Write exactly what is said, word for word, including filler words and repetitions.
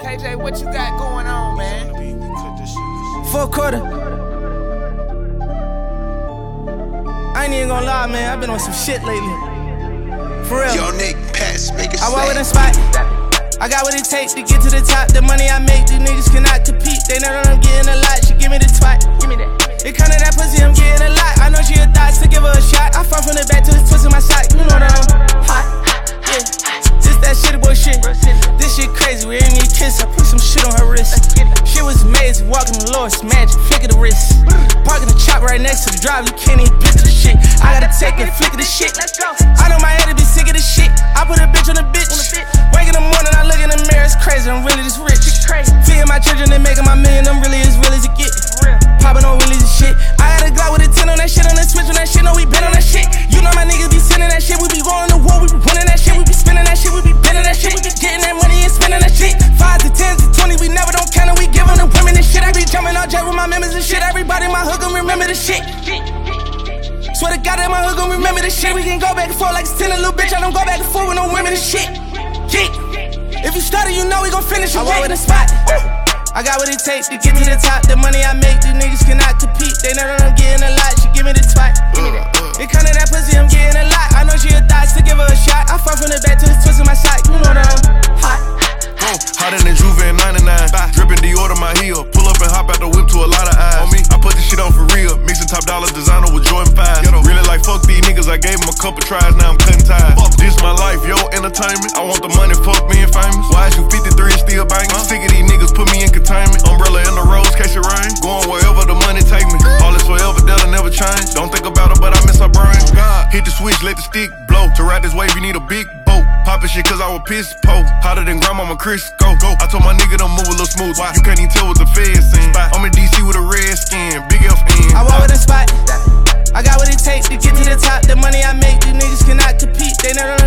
K J, what you got going on, man? Four quarter. I ain't even gonna lie, man. I've been on some shit lately. For real. Yo, Nick, pass, make it I walk with a slap. spot. I got what it takes to get to the top. The money I make, these niggas cannot compete. They know that I'm getting a lot. She give me the twat. Give me that. It come to that pussy, I'm getting a lot. I know she a thot, so give her a shot. I front from the back to the twist in my sock. You know that I'm hot. Yeah. Just that shit boy shit. This shit crazy. We ain't need kiss. I put some shit on her wrist. Shit was amazing. Walking the Lord's magic. Flick of the wrist. Parking the chop right next to the drive. You can't even picture the shit. I gotta take it, flick of the shit. I know my head to be sick of this shit. I put a bitch on the bitch. Wake in the morning, I look in the mirror. It's crazy. I'm really this rich. Feeding my children and making my million. I'm really as real as it get. Popping on wheelies and shit. I got a Glock with a ten on that shit. On the switch on that shit. No, we been on that shit. You know my niggas be sending that shit. We be going to war. We be winning that shit. We be spending that shit. We be bending that shit. We be getting that money and spending that shit. Fives to tens to twenty. We never don't count it. We giving the women this shit. I be jumping out jet with my members and shit. Everybody in my hood gon' remember the shit. Swear to God that my hood gon' remember this shit. We can go back and forth like it's ten, a little bitch. I don't go back and forth with no women and shit. Yeah. If you started, you know we gon' finish. I walk with a spot. I got what it takes to get to the top. The money I make, these niggas cannot compete. They know that I'm getting a lot. She give me the twat. It come to that pussy, I'm getting a lot. I know she a thot, so give her a shot. I front from the back to the twist in my sock. You know that I'm hot. Hotter than Juve in ninety-nine. Drippin' Dior to my heel. Pull up and hop out the whip to a lot of eyes. On me, I put this shit on for real. Mixing top dollar designer with Jordan five. Really like fuck these niggas. I gave them a couple tries. Now I'm cutting ties. This my life, yo, entertainment. I want the money, fuck being famous. Why is you fifty-three and still banging? Sick of these niggas, put me in containment. Umbrella in the roads, case it rain. Going wherever the money take me. All is forever, that'll never change. Don't think about it, but I miss her brain. God, hit the switch, let the stick blow. To ride this wave, you need a big boat. Poppin' shit cause I was pissed po. Hotter than grandmama Crisco. Go. I told my nigga to move a little smooth. Why? You can't even tell what the feds saying. I'm in D C with a red skin, big F N. I walk with a spot. I got what it takes to get to the top. The money I make, these niggas cannot compete. They know that